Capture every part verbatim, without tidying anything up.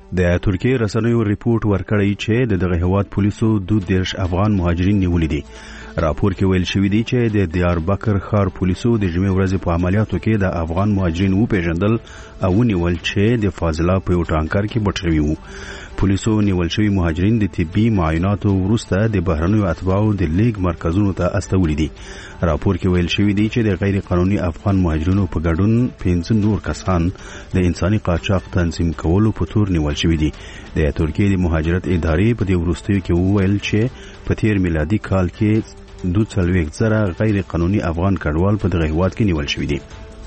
د ترکیه رسنیو ریپورت ورکړی چې د دغه هیواد پولیسو دوه دیرش افغان مهاجرین نیولي دي. راپور کې ویل شوی دی چې د دیاربکر ښار پولیسو د جمعې ورځې په عملیاتو کې د افغان مهاجرین وپیژندل او ونیول چې د فاضله په یو ټانکر کې پټ شوي وو. پولیسو نیول شوي مهاجرین د طبي معایناتو وروسته د بهرنیو اتباعو د لیږ مرکزونو ته استولي دي. راپور کې ویل شوی دی چې د غیر قانوني افغان مهاجرینو په ګډون پنځه نور کسان د انساني قاچاق تنظیم کولو په تور نیول شوي دي. د ترکیې د مهاجرت ادارې په دې وروستیو کې وویل چې په تیر میلادي کال کې دوه څلوېښت زره غیر قانوني افغان کډوال په دغه هیواد کې نیول شوي دي.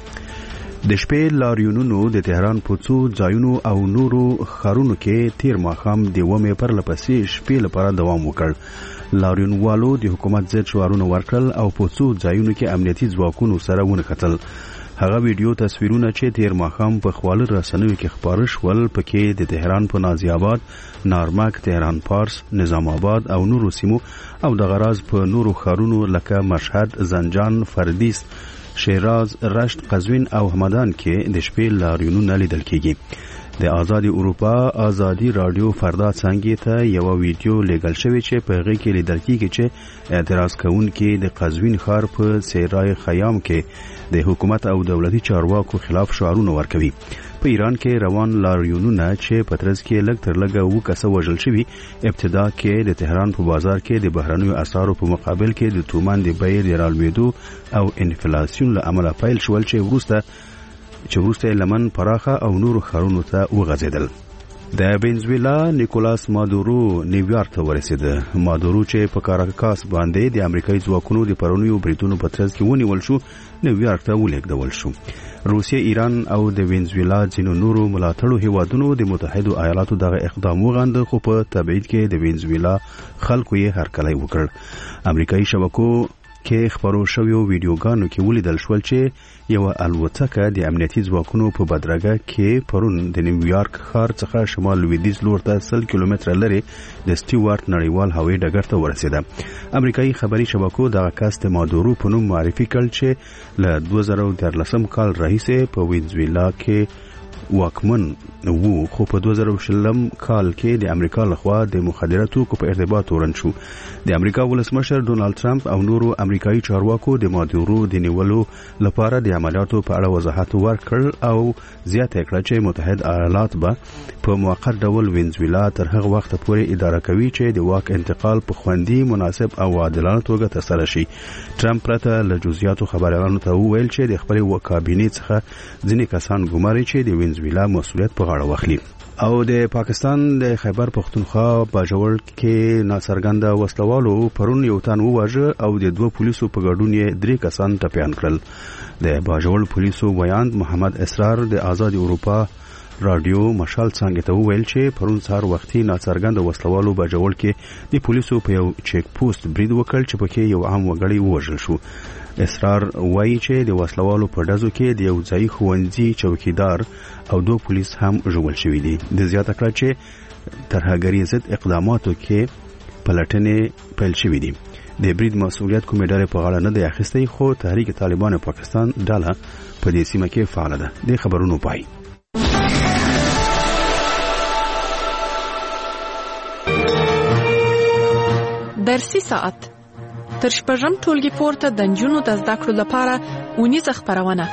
د شپې لاریونونو د تهران په څو ځایونو او نورو ښارونو کې تیر ماښام د ومې پرلپسې شپې لپاره دوام وکړ. لاریونوالو د حکومت ضد شعارونه ورکړل او په څو ځایونو کې امنیتي ځواکونو سره ونښتل. هغه ویډیو تصویرونه چې تیر ماښام په خواله رسنیو کې خپاره شول پکې د تهران په نازي آباد، نارمک، تهران پارس، نظام آباد او نورو سیمو او د غراز په نورو ښارونو لکه مشهد، زنجان، فردیس، شیراز، رشت، قزوین او همدان کې د شپې لاریونونه لیدل کیږي. د آزادي اروپا آزادي رادیو فردا څنګه ته یو ویډیو لیږل شوی چې په هغه کې لیدل کیږي چې اعتراض کوونکي د قزوین ښار په سیرای خیام کې د حکومت او دولتي چارواکو خلاف شعارونه ورکوي. په ایران کې روان لاریونونه چې په ترڅ کې لږ تر لږه اووه کسه وژل شوي. ابتدا کې د تهران په بازار کې د بهرنیو اسعارو په مقابل کې د تومان د بیې د رالوېدو او انفلاسیون له امله پیل شول چې وروسته چې وروسته لمن پراخه او نورو ښارونو ته وغځېدل. د وینزویلا نیکولاس مادورو نیویارک ته ورسېده. مادورو چې په کاراکاس باندې د امریکایي ځواکونو د پرونیو بریدونو په ترڅ کې ونیول شو، نیویارک ته ولېږدول شو. روسیه، ایران او د وینزویلا ځینو نورو ملاتړو هیوادونو د متحدو ایالاتو دغه اقدام وغنده، خو په تبعید کې د وینزویلا خلکو یې هرکلی وکړ. امریکایي شبکو کې خبرو شویو ویډیوګانو کې ولیدل شول چې یو الوتکه د امنیتي ځواکونو په بدرګه کې پرون د نیویارک ښار څخه شمال لویدیځ لور ته سل کیلومتره لرې د سټیوارت نړیوال هوایي ډګر ته ورسېده. امریکایي خبري شبکو دغه کس د مادورو په نوم معرفي کړ چې له دوه زره دیارلسم کال راهیسې په وینزویلا کې واکمن وو، خو په دوه زره شلم کال کې د امریکا لخوا د مخدره توکو په ارتباط تورن شو. د امریکا ولسمشر ډونالد ټرمپ او نورو امریکایي چارواکو د مادورو د نیولو لپاره د عملیاتو په اړه وضاحت ورکړ او زیاته کړه چې متحد ایالات به په موقت ډول وینزویلا تر هغه وخت پورې اداره کوي چې د واک انتقال په خوندي، مناسب او عادلانه توګه ترسره شي. ټرمپ پرته له جزئیاتو خبريالانو ته وویل چې د خپل کابینې څخه ځینې کسان ګماري چې د وینزویلا مسؤلیت په غاړه واخلي. او د پاکستان د خیبر پختونخوا باجوړ کې ناڅرګنده وسلوالو پرون یو تن وواژه او د دوه پولیسو په ګډون یې درې کسان ټپیان کړل. د باجوړ پولیسو ویاند محمد اسرار د آزادي اروپا رادیو مشال څنګه ته ویل چې پرون سهار وختي ناڅرګنده وسلوالو باجوړ کې د پولیسو په یو چیک پوسټ برید وکړ چې پکې یو عام وګړی ووژل شو. اسرار وایي چې د وسلوالو په ډزو کې د یو ځای ښوونځي چوکیدار او دوه پولیس هم ژوبل شوي دي. د زیاته کړه چې ترهګري ضد اقداماتو کې پلټنې پیل شوي دي. د برید مسؤلیت کومې ډلې په غاړه نه دی اخیستی، خو تحریک طالبان پاکستان ډله په دې سیمه کې فعاله ده. د خبرونو پای. درسي ساعت تر شپږم ټولګي پورته د نجونو د زده کړو لپاره اونیزه خپرونه.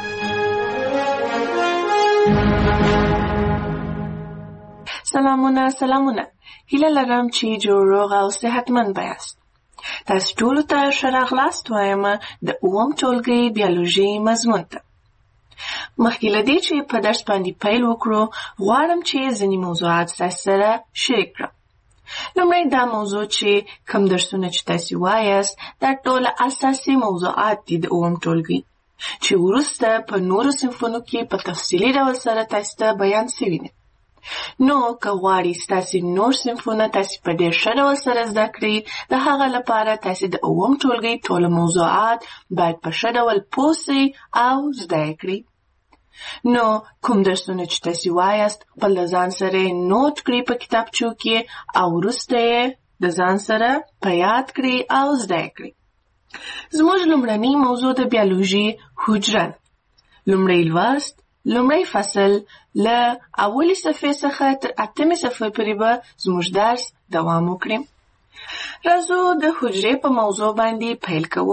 سلامونه سلامونه هیله لرم چې جوړ روغ او صحتمند یاست. تاسو ټول ته ښه راغلاست وایم د اووم ټولګي بیولوژي مضمون ته. مخکې له دې چې په درس باندې پیل وکړو، غواړم چې ځینې موضوعات ستاسو سره شریک کړم. لومړی دا موضوع چې کوم درسونه چې تاسو وایاست دا ټول اساسي موضوعات دي د اووم ټولګي چې وروسته په نورو صنفونو کې په تفصیلي ډول سره تاسو ته بیان شوي دي. نو که غواړئ ستاسو نور صنفونه تاسو په ډېر ښه ډول سره زده کړئ، د هغه لپاره تاسو د اووم ټولګي ټول موضوعات باید په ښه ډول پوه سئ او زده یې کړئ. نو کوم درسونه چې تاسو وایاست خپل د ځان سره نوٹ کړئ په کتابچو کې او وروسته یې د ځان سره په یاد کړئ او زده یې کړئ. زموږ لومړنی موضوع د بیولوژي حجره. لومړی لوست لومړی فصل له اولې صفحې څخه تر اتمې صفحې پورې به زموږ درس دوام وکړي. راځو د حجرې په موضوع باندې پیل کوو.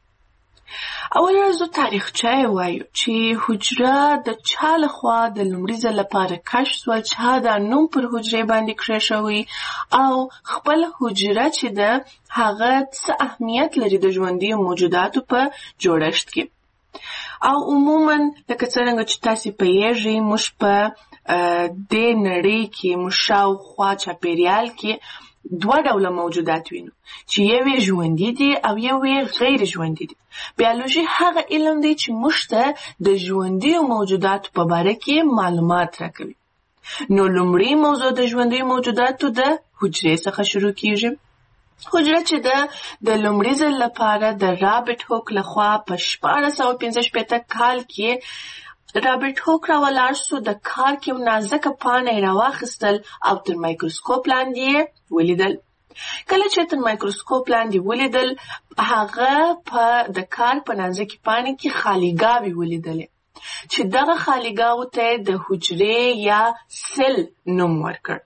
اول راځو تاریخچه وایو چې حجره د چا لخوا د لومړي ځل لپاره کشف شوه، چا دا نوم پر حجرې باندې کېښوی او خپل حجره چې ده هغه څه اهمیت لري د ژوندیو موجوداتو په جوړښت کې. او عموما لکه څرنګه چې تاسې پوهیږئ موږ په دې نړۍ کې موږ شاوخوا چاپېریال کې دوه ډوله موجودات وینو چې یو یې ژوندي دي او یو یې غیر ژوندي دي. بیولوژي هغه علم دی چې موږ ته د ژوندیو موجوداتو په باره کې معلومات راکوي. نو لومړی موضوع د ژوندیو موجوداتو د حجرې څخه شروع کیږي. حجره چې ده د لومړي ځل لپاره د رابرټ هوک لخوا په شپاړس سوه پنځه شپېته کال کې رابرټ هوک راولاړ سو. د کارک یو نازکه پاڼه یې راواخیستل او تر مایکروسکوپ لاندې یې ولیدل. کله چې تر مایکروسکوپ لاندې ولیدل هغه په د کارک په نازکې پاڼې کې خالیګاوې ولیدلې چې دغه خالیګاوو ته د حجرې یا سل نوم ورکړ.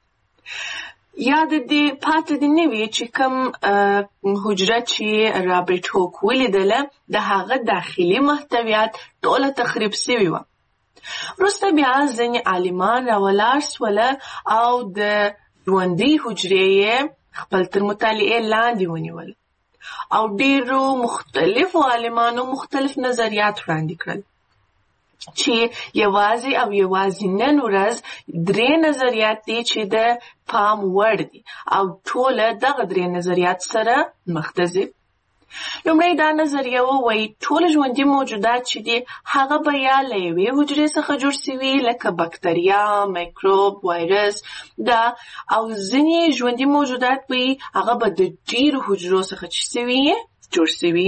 یاد دې پاتې دې نه وي چې کوم حجره چې رابرټ هوک ولیدله د هغه داخلي محتویات ټوله تخریب سوي وه. وروسته بیا ځینې عالمان راولاړ سوله او د ژوندۍ حجرې یې خپل تر مطالعې لاندې ونیول او ډېرو مختلفو عالمانو مختلف نظریات وړاندې کړل چې یوازې او یوازې نن ورځ درې نظریات دي چې د پام وړ دي او ټوله دغه درې نظریات سره مختص. لومړی دا نظریه وایي ټول ژوندي موجودات چې دي هغه به یا له یوې حجرې څخه جوړ سوي لکه بکتریا، میکروب، وایرس دا، او ځینې ژوندي موجودات به هغه به د ډېرو حجرو څخه چې سوي جوړ سوي.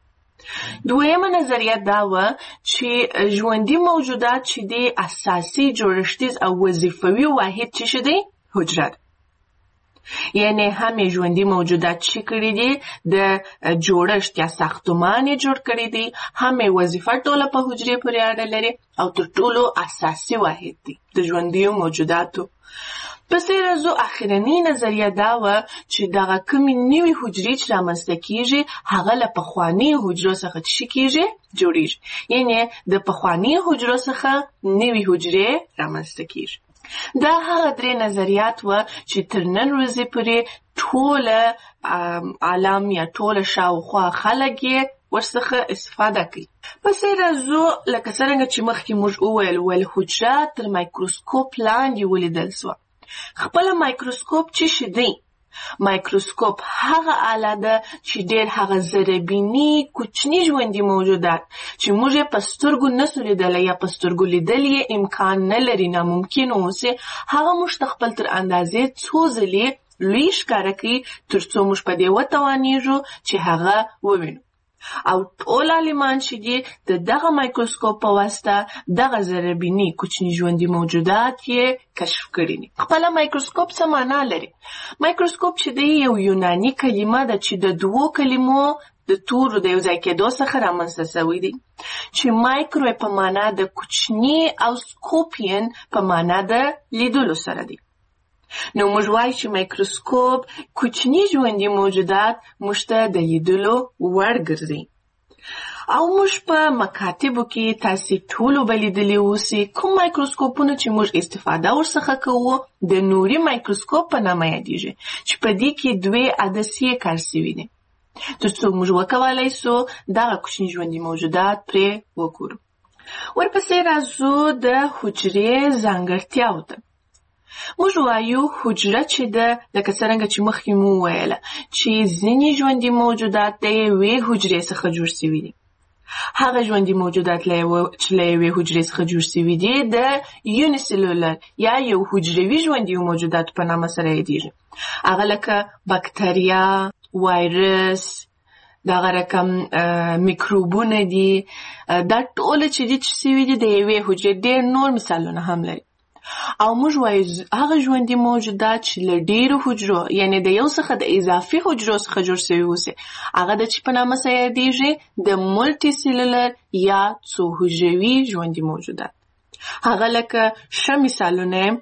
دویمه نظریه دا وه چې ژوندي موجودات چې دی اساسي جوړښتیز او وظیفوي واحد چې شه دی حجره ده. یعنی همې ژوندي موجودات چې کړي دي د جوړښت یا ساختمان یې جوړ کړي دي، همې وظیفه ټوله په حجرې پورې اړه لري او تر ټولو اساسي واحد دی د ژوندیو موجوداتو. پسې راځو اخرنۍ نظریه دا وه چې دغه کومې نوې حجرې چې رامنځته کیږي هغه له پخوانیو حجرو څخه څه کیږي جوړیږي، یعنی د پخوانیو حجرو څخه نوې حجرې رامنځته کیږي. دا هغه درې نظریات وه چې تر نن ورځې پورې ټوله عالم یا ټوله شاوخوا خلک یې ورڅخه استفاده کوي. پسې راځو لکه څرنګه چې مخکې موږ وویل ول حجره تر مایکروسکوپ لاندې ولیدل سوه. خپل مایکروسکوپ چې شه دی؟ مایکروسکوپ هغه آله ده چې ډېر هغه ذرهبیني کوچني ژوندي موجودات چې موږ یې په سترګو نسو لیدلی یا په سترګو لیدل یې امکان نه لري، ناممکن اوسي، هغه موږ ته خپل تر اندازې څو ځلې لوی ښکاره کوي تر څو موږ په دې وتوانیږو چې هغه ووینو. او ټول عالمان چې دي د دغه مایکروسکوپ په واسطه دغه ذرهبیني کوچني ژوندي موجودات یې کشف کړي دي. خپله مایکروسکوپ څه معنا لري؟ مایکروسکوپ چې دی یو یوناني کلمه ده چې د دوو کلمو د تورو د یو ځای کېدو څخه رامنځته سوی دی چې مایکرو په معنا د کوچني او سکوپین په معنا د لیدلو سره دی. نو موږ وایو چې مایکروسکوپ کوچني ژوندي موجودات موږ ته د لیدلو وړ ګرځي. او موږ په مکاتبو کې تاسې ټولو به لیدلي اوسئ کوم مایکروسکوپونه چې موږ استفاده ورڅخه کوو د نوري مایکروسکوپ په نامه یادیږي چې په دې کې دوې عدسیې کار سوي دي تر څو موږ وکولای سو دغه کوچني ژوندي موجودات پرې وګورو. ورپسې راځو د حجرې ځانګړتیاو ته. موږ وایو حجره چې ده لکه څرنګه چې مخکې مو وویله چې ځینې ژوندي موجودات د یوې حجرې څخه جوړ سوي دي. هغه ژوندي موجودات چې له یوې حجرې څخه جوړ سوي دي د یونیسلولر یا یو حجروي ژوندي موجوداتو په نامه سره یادیږي. هغه لکه بکتریا، وایرس، دغه رقم میکروبونه دي، دا ټوله چې دي چې سوي دي د یوې حجرې. ډېر نور مثالونه هم لري. او موږ وایو هغه ژوندي موجودات چې له ډېرو حجرو یعنی د یو څخه د اضافي حجرو څخه جوړ سوي اوسي هغه د چې په نامه سره یادیږي د ملټي سیلولر یا څو حجروي ژوندي موجودات. هغه لکه ښه مثالونه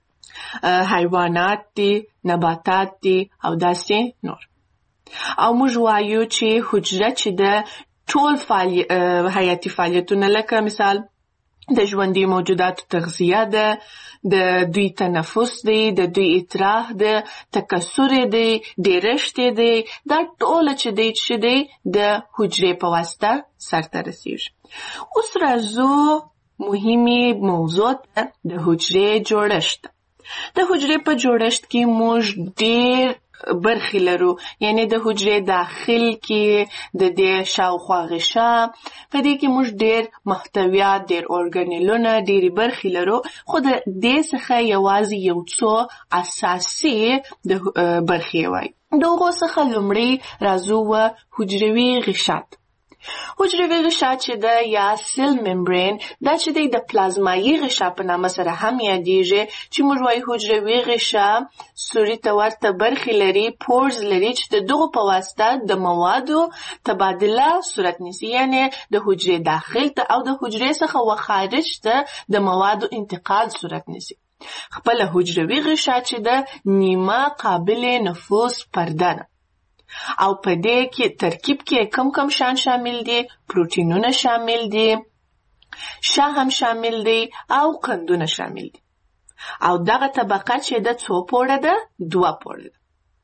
حیوانات دي، نباتات دي او داسې نور. او موږ وایو چې حجره چې د ټول فعالی... حیاتي فعالیتونه لکه مثال د ژوندي موجوداتو تغذیه ده، د دوی تنفس دی، د دوی اطراح ده، تکثر دی، ډیرښت دی، دا ټول چې دی چې دی د حجرې په واسطه سرته رسیږي. اوس راځو مهمه موضوع ده د حجرې جوړښت. د حجرې په جوړښت کې موږ ډیر برخې لرو، یعنی د حجرې داخل کې د دې شاوخوا غشا، په دې کې موږ ډیر محتویات، ډیر ارګانیلونه، ډیرې برخې لرو، خو د دې څخه یوازې یو څو اساسي د برخې وایي. د هغو څخه لومړی راځو و حجروي غشا. حجروي غشا چې د یا سیل ممبرین دا چې د پلازمایي غشا په نامه سره هم یادیږي، چې موږ وایو حجروي غشا سوري ته ورته برخې لري، پورز لري چې د دغو په واسطه د موادو تبادله صورت نیسي، یعنی د حجرې داخل ته او د حجرې څخه وخارج ته د موادو انتقال صورت نیسي. خپل حجروي غشا چې د نیمه قابل نفوذ پرده ده او په دې کې ترکیب کې کم کم شان شامل دي، پروتینونه شامل دي، شا هم شامل دي او قندونه شامل دي. او دغه طبقه چې د څو پوړه ده؟ دوه پوړه ده.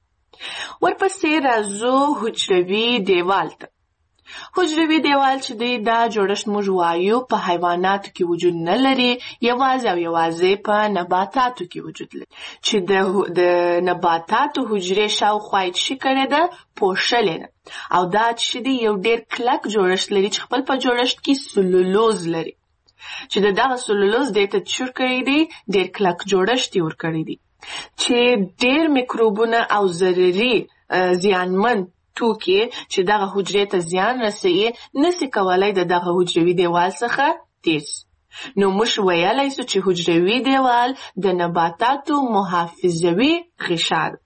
ورپسې راځو حجروي دیوال ته. حجروي دیوال چې دی دا جوړښت موږ وایو په حیواناتو کې وجود نه لري، یوازې او یوازې په نباتاتو کې وجود لري، چې د د نباتاتو حجرې شاوخوا یې څه کړې ده؟ پوښلې ده. او دا چې دی یو ډیر کلک جوړښت لري چې خپل په جوړښت کې سلولوز لري، چې د دغه سلولوز دې ته څه کړی دی؟ ډیر کلک جوړښت یې ورکړی دی چې ډیر میکروبونه او ضرري زیانمن توکي چې دغه حجرې ته زیان رسوي نسي کولای د دغه حجروي دیوال څخه تیر. نو موږ ویلای سو چې حجروي دیوال د نباتاتو محافظوي غشا ده.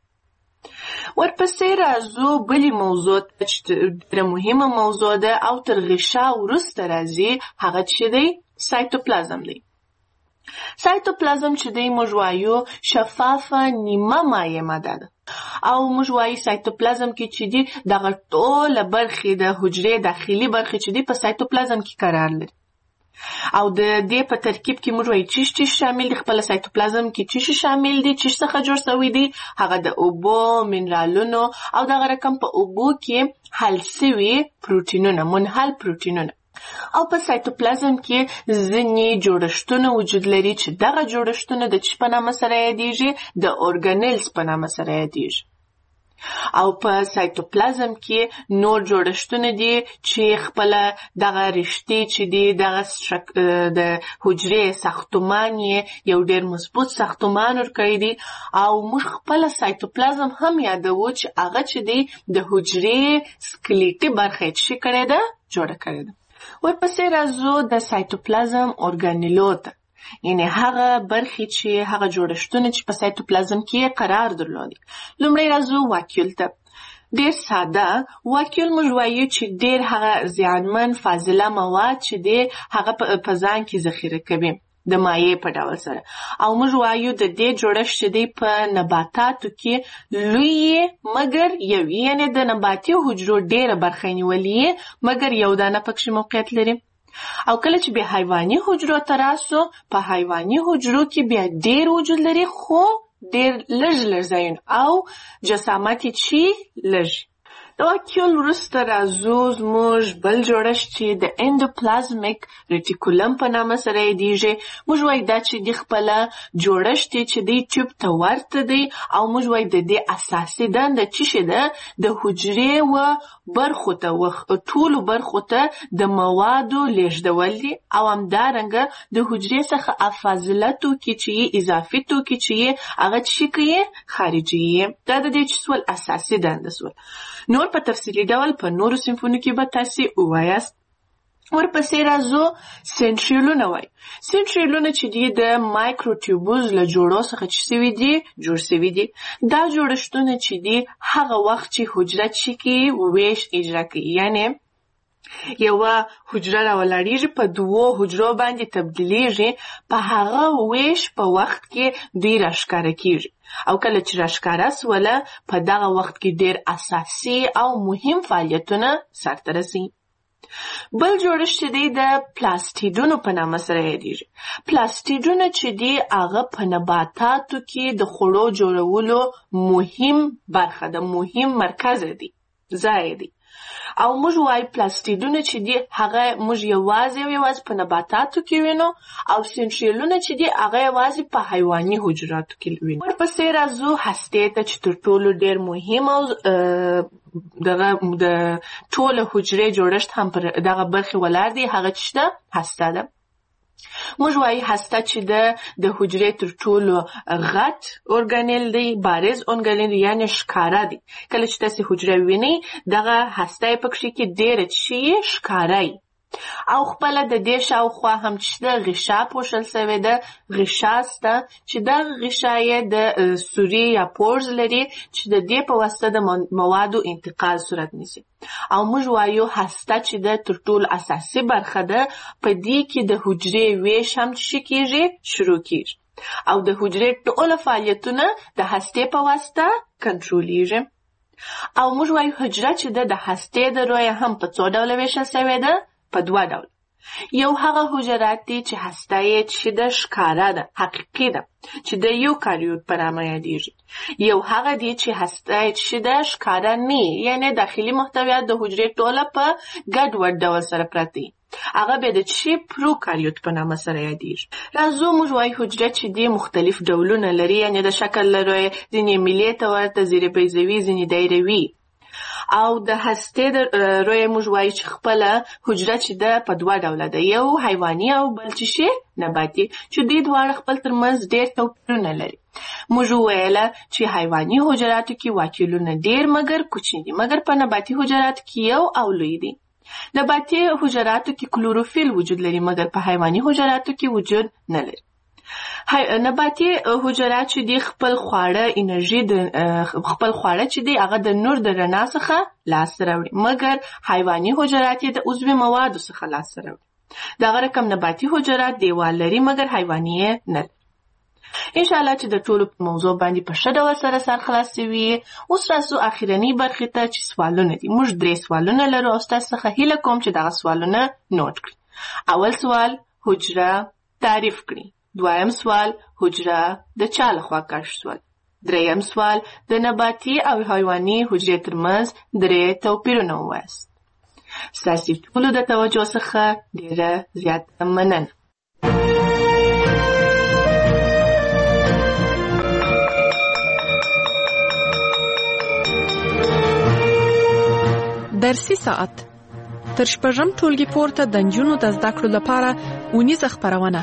ورپسې راځو بلې موضوع چې ډېره مهمه موضوع ده او تر غشا وروسته راځي، هغه چې دی سایتوپلازم دی. سایتوپلازم چې دی موږ وایو شفافه نیمه مایع ماده ده، او موږ وایو سایتوپلازم کې چې دی دغه ټوله برخې د حجرې داخلي برخې چې دی په سایتوپلازم کې قرار لري. او د دې په ترکیب کې موږ وایو چې چې شامل دي، خپل سایتوپلازم کې چې شامل دي، چې څخه جوړ شوی دي، هغه د اوبو، منرالونو او دغه رقم په اوبو کې حل شوي پروتینونه، منحل پروتینونه. او په سایتوپلازم کې ځینې جوړښتونه وجود لري چې دغه جوړښتونه د څه په نامه سره یادیږي؟ د ارګانیلز په نامه سره یادیږي. او په سایتوپلازم کې نور جوړښتونه دي چې خپل دغه رشتې چې دي دغه د حجرې ساختمان یو ډیر مضبوط ساختمان ورکړی دی. او موږ خپل سایتوپلازم هم یادوو چې هغه چې دی د حجرې سکلیټي برخه چې کړی ده جوړه کړی ده. ورپسې راځو د سایتوپلازم ارګانیلو ته، یعنی هغه برخې چې هغه جوړښتونه چې په سایتوپلازم کې قرار درلودي. لومړی راځو واکیول ته. ډیر ساده واکیول موږ وایو چې ډیر هغه زیانمن فاضله مواد چې دی هغه په ځان کې ذخیره کوي د مایع په ډول سره. او موږ وایو د دې جوړښت چې دی په نباتاتو کې لوی مګر یو، یعنی د نباتي حجرو ډیره برخه نیولې مګر یو دانه پکې موقعیت لري. او کله چې به حیواني حجرو ته راسو، په حیواني حجرو کې بیا ډیر وجود لري خو ډیر لږ لږ ځایونه او جسامت یې چې لږ. د واکیول وروسته راځو زموږ بل جوړښت چې د اندوپلازمیک ریټیکولم په نامه سره یادیږي. موږ وایو دا چې د خپله جوړښت چې دی ټیوب ته ورته دی، او موږ وایو د دې اساسي دنده چې شي ده د حجرې و برخو ته و ټولو برخو ته د موادو لیږدول دي، او همدارنګه د حجرې څخه فاضله توکي چې یې اضافي توکي چې یې هغه چې کوي خارجي یې. دا د دې چې سول اساسي دنده سول. نور په تفصیلي ډول په نورو صنفونو کې به تاسې ووایاست. ورپسې راځو سنټریولونه وایي. سنټریولونه چې دي د مایکروټیوبوز له جوړو څخه چې سوي دي جوړ سوي دي. دا جوړښتونه چې دي هغه وخت چې حجره چې کې ویش اجرا کوي، یعنی یوه حجره راولاړیږي په دوو حجرو باندې تبدیلیږي، په هغه ویش په وخت کې دوی راښکاره کیږي او کله چې راښکاره سوله په دغه وخت کې ډېر اساسي او مهم فعالیتونه سرته رسي. بل جوړښت چې دی د پلاستیډونو په نامه سره یادیږي. پلاستیډونه چې دی هغه په نباتاتو کې د خوړو جوړولو مهم برخه ده، مهم مرکز دی، ځای دی. او موږ وایو پلاستیډونه چې دی هغه موږ یوازې او یوازې په نباتاتو کې وینو او سنټریولونه چې دی هغه یوازې په حیواني حجراتو کې وینو. ورپسې راځو هستې ته چې تر ټولو ډېر مهم او دغه د ټوله حجرې جوړښت هم پر دغه برخې ولاړ دی، هغه چې ده هسته ده. موږ وایي هسته چې ده د حجرې تر ټولو غټ ارګانیل دی، بارز ارګانیل یعنې ښکاره دی. کله چې تاسې حجره وینئ دغه هسته یې پکښې کې ډېره چې یې ښکاره یي او خپله د دې شاوخوا هم چې ده غشا پوښل سوې ده، غشا سته چې دغه غشا یې د سوري یا پورز لري چې د دې په واسطه د موادو انتقال صورت نیسي. او موږ وایو هسته چې ده تر ټولو اساسي برخه ده، په دې کې د حجرې ویش هم چې کیږي شروع کیږي او د حجرې ټوله فعالیتونه د هستې په واسطه کنټرولیږي. او موږ وایو حجره چې ده د هستې د رویه هم په څو ډوله ویشل سوې ده، په دوه ډول. یو هغه حجرات دي چې هسته یې چې د ښکاره ده، حقیقي ده، چې د یوکاریوت په نامه یادیږي. یو هغه دي چې هسته یې چې د ښکاره نه یعنې داخلي محتویات د حجرې ټوله په ګډوډ ډول سره پراته دي، هغه بیا د چې پروکاریوت په نامه سره یادیږي. راځو موږ وایو حجره چې دي مختلف ډولونه لري، یعنې د شکل له رویې ځینې میلې ته ورته، ځینې بیضوي، ځینې دایروي. او د هستې د رویه موږ وایو چې خپله حجره چې ده په دوه ډوله ده، یو حیواني او بل چې شي نباتي، چې دوی دواړه خپل ترمنځ ډېر توپیرونه لري. موږ وویله چې حیواني حجراتو کې واکیلونه ډېر مګر کوچني دي، مګر په نباتي حجراتو کې یو او لوی دي. نباتي حجراتو کې کلوروفیل وجود لري، مګر په حیواني حجراتو کې وجود نه لري. نباتي حجرات چې دي خپل خواړه انرژي د خپل خواړه چې دي هغه د نور د رڼا څخه لاسته راوړي، مګر حیواني حجرات یې د عضوي موادو څخه لاسته راوړي. دغه رقم نباتي حجرات دیوال لري، مګر حیواني یې نه لري. انشاءالله چې د ټولو په موضوع باندې په ښه ډول سره سر خلاص وي. اوس راځو اخرنۍ برخې ته چې سوالونه دي. موږ درې سوالونه لرو او ستاسو څخه هیله کوم چې دغه سوالونه نوٹ کړئ. اول سوال حجره تعریف کړئ. دویم سوال حجره د چا لخوا کشف شول. دریم سوال د نباتي او حیواني حجرې ترمنځ درې توپیرونه ووایاست. ستاسو ټولو د توجه څخه ډېره زیاته مننه. درسي ساعت تر شپږم ټولګي پورته د نجونو د زده کړو لپاره اونیزه خپرونه.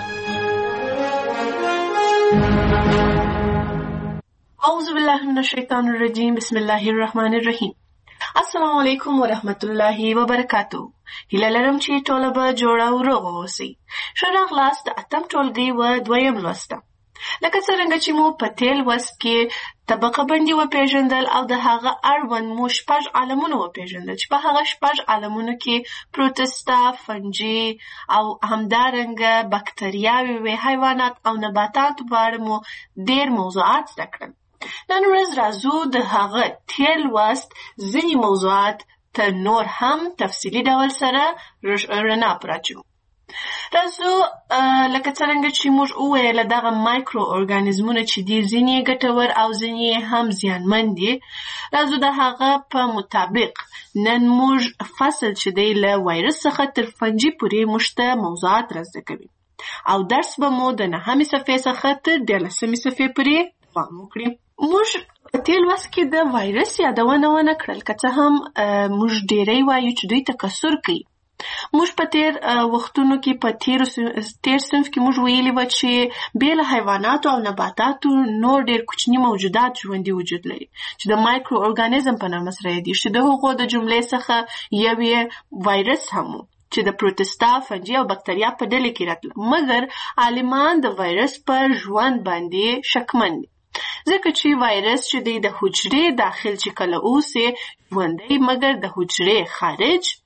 اعوذ بالله من الشیطان الرجیم، بسم الله الرحمن الرحیم. السلام علیکم ورحمت الله وبرکاتو. هیله لرم چې ټوله به جوړه او روغه اوسئ. ښه راغلاست د اتم ټولګي و دویم لوسته. لکه څرنګه چې مو په تېر لوست کې طبقه بندي وپېژندل او د هغه اړوند مو شپږ عالمونه وپېژندل چې په هغه شپږ عالمونو کې پروتستا، فنجي او همدارنګه بکتریاوې وې، حیوانات او نباتات په اړه مو ډېر موضوعات زده کړل. نن ورځ راځو د هغه تېر لوست ځینې موضوعات ته نور هم تفصیلي ډول سره رڼا پراچو. راځو لکه څرنګه چې موږ وویل دغه مایکرو ارګانیزمونه چې دي ځینې ګټور او ځینې هم زیانمن دي. راځو د هغه په مطابق نن موږ فصل چې دی له وایرس څخه تر فنجي پورې موږ ته موضوعات را زده کوي او درس به مو د نهمې صفحې څخه تر دیارلسمې صفحې پورې دوام وکړي. موږ په تېر لوست کې د وایرس یادونه ونه کړل، که څه هم موږ ډېری وایو چې دوی تکثر کوي. موږ په تېر وختونو کې په تېر صنف کې موږ ویلي وو چې بې له حیواناتو او نباتاتو نور ډېر کوچني موجودات ژوندي وجود لري چې د مایکرو ارګانیزم په نامه سره یادېږي، چې د هغو د جملې څخه یو یې وایرس هم و چې د پروتستا، فنجي او بکتریا په ډلې کې راتله. مګر عالمان د وایرس پر ژوند باندې شکمن دي، ځکه چې وایرس چې دی د حجرې داخل چې کله اوسي ژوندی، مګر د حجرې خارج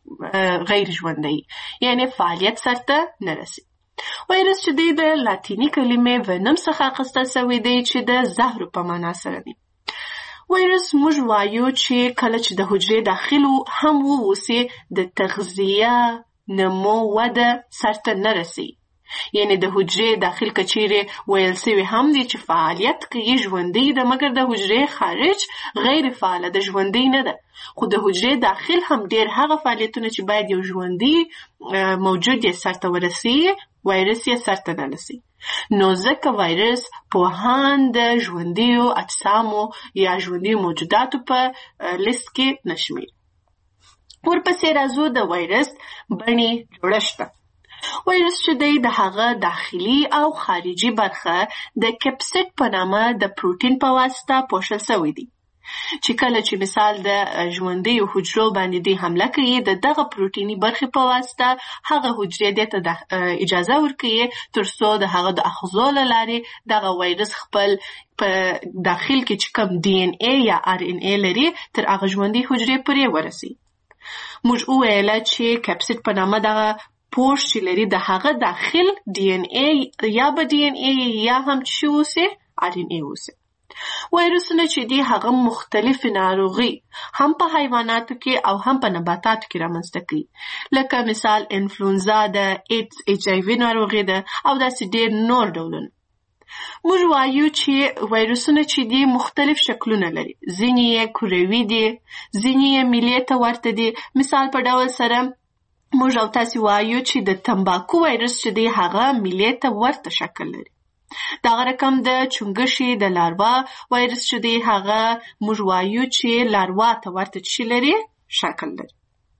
غیر ژوندی یعنی فعالیت سرته نه رسي. وایرس چې دی د لاتیني کلمې ونم څخه اخیستل سوی دی چې د زهرو په معنا سره دی. وایرس موږ وایو چې کله چې د حجرې داخل هم ووسي د تغذیه نمو وده سرته نه رسي. یعنی د حجرې داخل کچیرې ویل سوی هم دی چې فعالیت کوي ژوندی ده، مګر د حجرې خارج غیر فعاله ده، ژوندی نه ده. خو د حجرې داخل هم ډیر هغه فعالیتونه چې باید یو ژوندی موجود یې سرته ورسي، وایرس یې سرته نه رسي. نو ځکه وایرس پوهان د ژوندیو اجسامو یا ژوندیو موجوداتو په لیست کې نشمیر. ورپسې راځو د وایرس بڼې جوړښت. وایرس چې دی د هغه داخلي او خارجي برخه د کپسید په نامه د پروتین په واسطه پوښل شوی دی، چې کله چې مثال د ژوندیو حجرو باندې دی حمله کوي، د دغه پروتیني برخې په واسطه هغه حجرې دې ته اجازه ورکوي تر څو د هغه د آخذو له لارې دغه وایرس خپل په داخل کې چې کوم ډي ان اے یا ار ان اے لري تر هغه ژوندۍ حجرې پورې ورسي. موږ وویله چې کپسید په نامه دغه پوښ چې لري د هغه داخل ډي ان اے یا به ډي ان اے یا هم چې اوسي ار ان اے اوسي. وایرسونه چې دي هغه مختلف ناروغي هم په حیواناتو کې او هم په نباتاتو کې رامنځته کوي، لکه مثال انفلونزا ده، ایډز ایچ آی وي ناروغي ده او داسې ډیر نور ډولونه. موږ وایو چې وایرسونه چې دي مختلف شکلونه لري، ځینې یې کروي دي، ځینې یې میلې ته ورته دي. مثال په ډول سره موږ او تاسې وایو چې د تمباکو وایرس چې دی هغه میلې ته ورته شکل لري. دغه رقم د چونګښې د لاروا وایرس چې دی هغه موږ وایو چې لاروا ته ورته څه لري، شکل لري.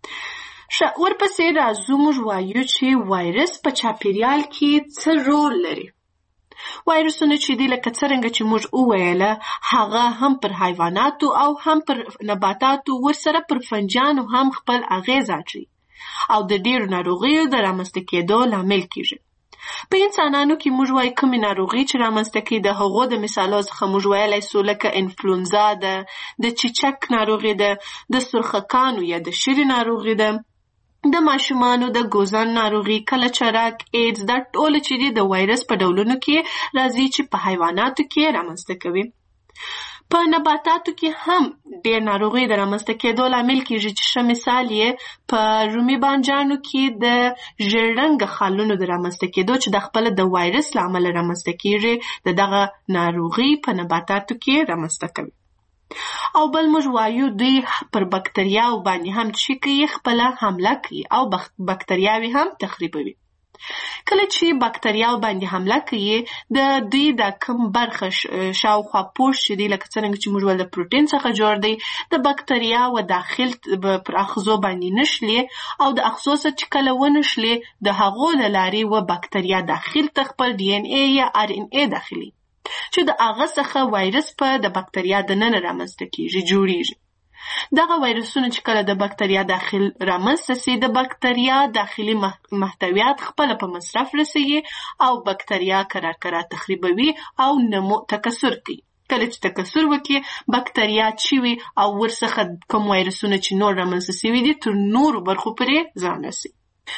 ورپسې راځو موږ وایو چې وایرس په چاپیریال کې څه رول لري. وایرسونه چې دی لکه څرنګه چې موږ وویله هغه هم پر حیواناتو او هم پر نباتاتو ورسره پر فنجانو هم خپل اغیز اچوي او د ډیرو ناروغیو د رامنځته کېدو لامل کیږي. په انسانانو کې موږ وایو کومې ناروغي چې رامنځته کوي، د هغو د مثالو څخه موږ ویلی سو لکه انفلونزا ده، د چیچک ناروغي ده، د سرخکانو یا د شري ناروغي ده، د ماشومانو د ګوزن ناروغي، کلچرک، ایډز، دا ټول چې دي د وایرس په ډولونو کې راځي چې په حیواناتو کې رامنځته کوي. په نباتاتو کې هم ډېر ناروغي د رامنځته کېدو لامل کېږي چې ښه مثال یې په رومي بانجانو کې د ژیړ رنګه خالونو د رامنځته کېدو چې د خپله د وایرس له امله رامنځته کېږي د دغه ناروغي په نباتاتو کې رامنځته کوي. او بل موږ وایو دوی پر بکتریاو باندې هم چې کوي خپله حمله کوي او بکتریاوې هم تخریبوي. کله چې بکتریاو باندې حمله کوي د دوی د کوم برخه شاوخوا پوښ چې دی لکه څرنګه چې موږ ویل د پروتین څخه جوړ دی، د بکتریاو داخل پر آخذو باندې نشلي او د آخذو څخه چې کله ونشلي د هغو له لارې و بکتریا داخل ته خپل ډي ان اے یا ار ان اے داخلي چې د هغه څخه وایرس په د بکتریا دننه رامنځته کېږي، جوړیږي. دغه وایرسونه چې کله د بکتریا داخل رامنځته سي، د بکتریا داخلي محتویات خپله په مصرف رسوي او بکتریا کرار کرار تخریبوي او نمو تکثر کوي. کله چې تکثر وکړي بکتریا چوي او ورڅخه کوم وایرسونه چې نور رامنځته سوي دي تر نورو برخو پورې ځان رسي.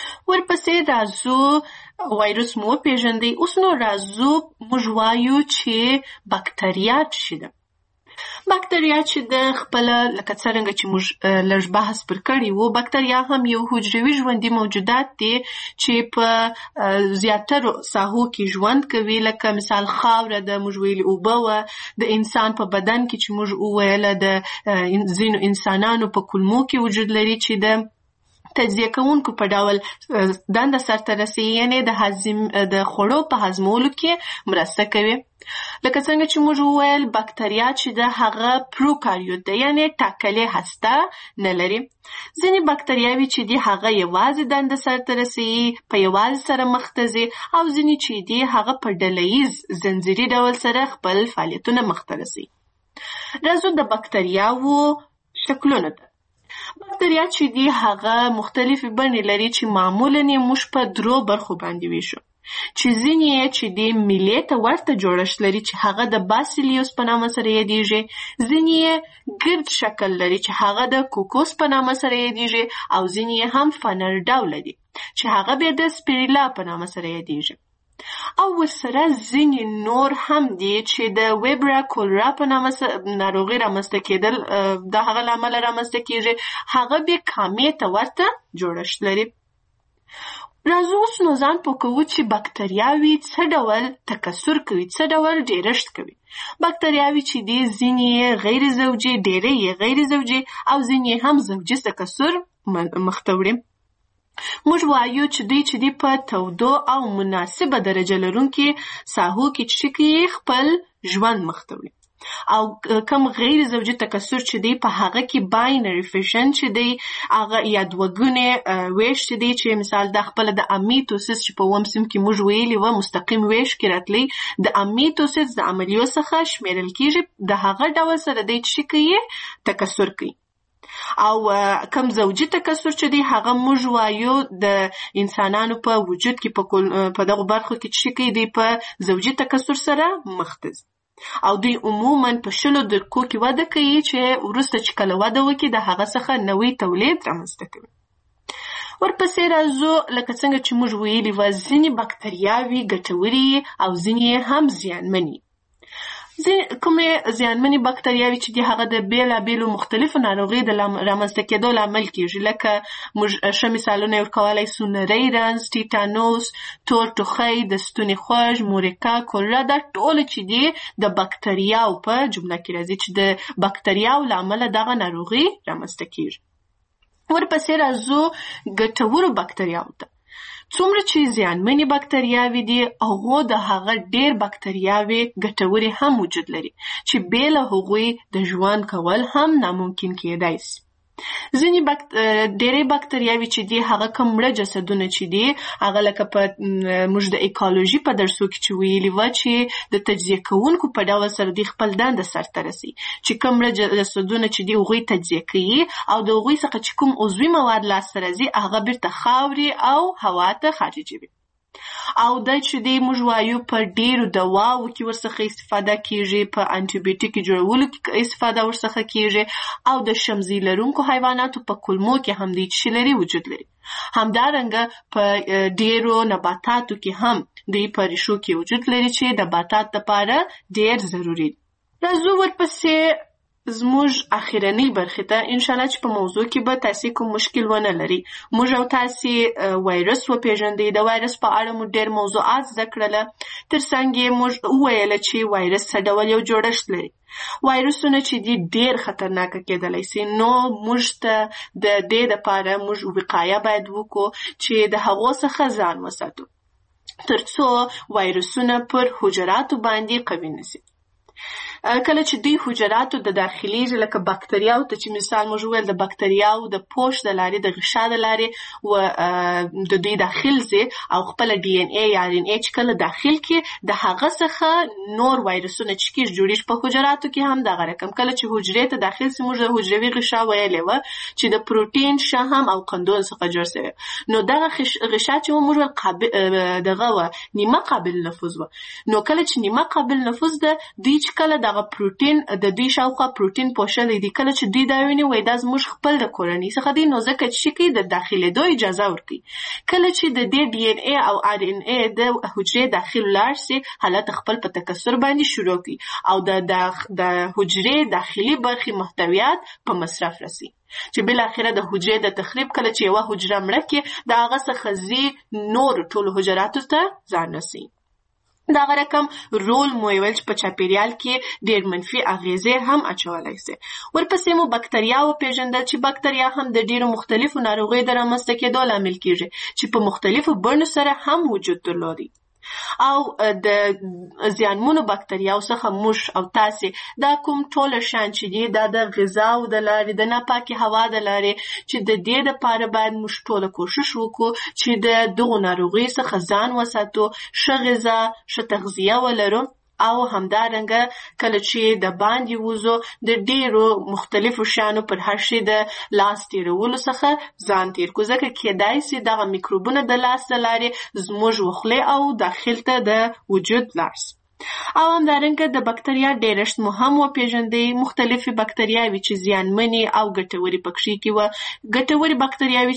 ورپسې راځو وایرس مو وپېژندئ. اوس نو راځو موږ وایو چې بکتریا څه ده. بکتریا چې د خپله لکه څرنګه چې موږ لږ بحث پر کړی وو، بکتریا هم یو حجروي ژوندي موجودات دي چې په زیاترو ساحو کې ژوند کوي، لکه مثال خاوره ده، موږ ویلي اوبه وه، د انسان په بدن کې چې موږ وویله د ځینو انسانانو په کولمو کې وجود لري چې د تجزیه کوونکو په ډول دنده سرته رسوي، یعنې د هضم د خوړو په هضمولو کې مرسته کوي. لکه څنګه چې موږ وویل بکتریا چې د هغه پروکاریوت ده، یعنې ټاکلې هسته نه لري. ځینې بکتریاوې چې دي هغه یوازې دنده سرته رسوي، په یوازې سره مخ ته ځي، او ځینې چې دي هغه په ډلهییز زنځیري ډول سره خپل فعالیتونه مخ ته رسوي. راځو د بکتریاوو شکلونه ته. بکتریا چې دي هغه مختلفې بڼې لري چې معمولاً یې موږ په درو برخو باندې ویشو. چې ځینې یې چې د میلې ته ورته جوړښت لري چې هغه د باسیلیوس په نامه سره یادیږي، ځینې یې ګرد شکل لري چې هغه د کوکوس په نامه سره یادیږي، او ځینې یې هم فنر ډوله دي چې هغه بیا د سپیریلا په نامه سره یادیږي. او ورسره ځینې نور هم دي چې د ویبرا کولرا په نامه ناروغي رامنځته کېدل د هغه له امله رامنځته کېږي، هغه بیا کامې ته ورته جوړښت لري. راځو اوس نو ځان پوه کوو چې بکتریاوې څه ډول تکثر کوي، څه ډول ډېرښت کوي. بکتریاوې چې دي ځینې یې غیر زوجي، ډېرې یې غیر زوجي او ځینې هم زوجي تکثر مخته وړي. موږ وایو چې دوی چې دي په تودو او مناسبه درجه لرونکي ساحو کې چې کوي خپل ژوند مخته وړي، او کم غیر زوجي تکثر چې دی په هغه کې باینري فیشن چې دی هغه یا دوګونې ویش چې دی چې مثال د خپل د امیتوسیس چې په اووم صنف کې موږ ویلي و مستقیم ویش کې راتلی د امیتوسیس د عملیو څخه شمیرل کېږي، د هغه ډول سره دی چې کوي تکثر کوي. او کم زوجي تکثر چې دی هغه موږ وایو د انسانانو په وجود کې په دغه برخو کې چې کوي دی په زوجي تکثر سره مخ ته ځي، او دوی عموماً په شلو دقیقو کې وده کوي چې وروسته چې کله وده وکړي د هغه څخه نوی تولید رامنځته کوي. ورپسې راځو لکه څنګه چې موږ ویلي وه ځینې بکتریاوې ګټورې او ځینې هم زیانمنې. کومې زیانمنې بکتریاوې چې دي هغه د بېلابېلو مختلفو ناروغیو د رامنځته کېدو لامل کېږي، لکه موږ ښه مثالونه یې ورکولی سو نری رنځ، ټیټانوس، تور ټوخی، د ستوني خوږ، مورکا، کولرا، دا ټول چې دي د بکتریاو په جمله کې راځي چې د بکتریاو له امله دغه ناروغي رامنځته کېږي. ورپسې راځو ګټورو بکتریاو ته. څومره چې زیانمنې بکتریاوې دي هغو د هغه ډېر بکتریاوې ګټورې هم وجود لري چې بې له هغوی د ژوند کول هم ناممکن کېدای سي. ځینې ډېرې بکتریاوې چې دي هغه کوم مړه جسدونه چې دي هغه لکه په موږ د ایکالوژي په درسو کې چې ویلي وه چې د تجزیه کوونکو په ډول سره دوی خپل دنده سرته رسوي، چې کوم مړه جسدونه چې دي هغوی تجزیه کوي او د هغوی څخه چې کوم عضوي مواد لاسته راځي هغه بیرته خاورې او هوا ته خارجوي. او دا چې دی موږ وایو په ډیرو دواو کې ورڅخه استفاده کیږي، په انټي بیوټیک جوړولو کې استفاده ورڅخه کیږي، او د شمزي لرونکو حیواناتو په کولمو کې هم دی چې لري وجود لري. همدارنګه په ډیرو نباتاتو کې هم دی په ریښو کې وجود لري چې د نباتات لپاره ډیر ضروري. راځو ورپسې زموږ اخیرنۍ برخې ته ان شاء الله چې په موضوع کې به تاسې کوم مشکل ونه لري. موږ او تاسې وایرس وپېژندئ، د وایرس په اړه مو ډېر موضوعات زده کړله، تر څنګ یې موږ وویله چې وایرس څه ډول یو جوړښت لري. وایرسونه چې دي ډېر خطرناکه کېدلی سي، نو موږ ته د دې دپاره موږ وقایه باید وکړو چې د هغو څخه ځان وساتو تر څو وایرسونه پر حجراتو باندې قوي نسي. کله چې دوی حجراتو د داخليږي لکه بکتریاو ته چې مثال موږ ویل د بکتریاو د پوش د لارې د غشا د لارې و د دوی داخل ځي او خپل ډي ان اي یا ار ان اي چې کله داخل کې د هغه څخه نور وایرسونه چې کېږي جوړیږي په حجراتو کې هم دغه رقم. کله چې حجرې ته داخل سي موږ د حجروي غشا ویلې وه چې د پروتین شهم او قندون څخه جوړ شوی، نو دغه غشا چې موږ قابل دغه وه نیمه قابل نفوذ وه، نو کله چې نیمه قابل نفوذ ده دوی چې کله دغه پروتین د دوی شاوخوا پروتین پوښلی دي، کله چې دوی دا ویني وایي دا زموږ خپل د کورنۍ څخه دی، نو ځکه چې شي کوي د داخلېدو اجازه ورکوي. کله چې د دې ډي ان اي او ار ان اي د حجرې داخل لاړ سي حالت خپل په تکثر باندې شروع کوي او د د حجرې داخلي برخې محتویات په مصرف رسي چې بالاخره د حجرې د تخریب کله چې یوه حجره مړه کړي د هغه څخه ځي نور ټولو حجراتو ته ځان رسوي. دغه رقم رول مو ویل چې په چاپیریال کې ډېر منفي اغیزې هم اچولی سي. ورپسې مو بکتریا وپېژندل چې بکتریا هم د ډېرو مختلفو ناروغیو د رامنځته کېدو لامل کېږي چې په مختلفو بڼو سره هم وجود درلودي. او د زیانمنو بکتریاو څخه موږ او تاسې دا کوم ټوله شیان چې دي دا د غذاو د لارې د ناپاکې هوا د لارې چې د دې دپاره باید موږ ټوله کوشش وکړو چې د دغو ناروغیو څخه ځان وساتو، ښه غذا ښه تغذیه ولرو او همدارنګه کله چې د باندې وځو د ډیرو مختلفو شیانو پر هر شي د لاس تیرولو څخه ځان تیر کړو، ځکه کیدای شي دغه میکروبونه د لاس د لارې زموږ وخلې او داخل ته د وجود لاړ شي. او همدارنګه د بکتریا ډیرښت مو هم وپیژندئ. مختلفې بکتریاوې چې زیانمنې او ګټورې پکښې کې وه. ګټورې بکتریاوې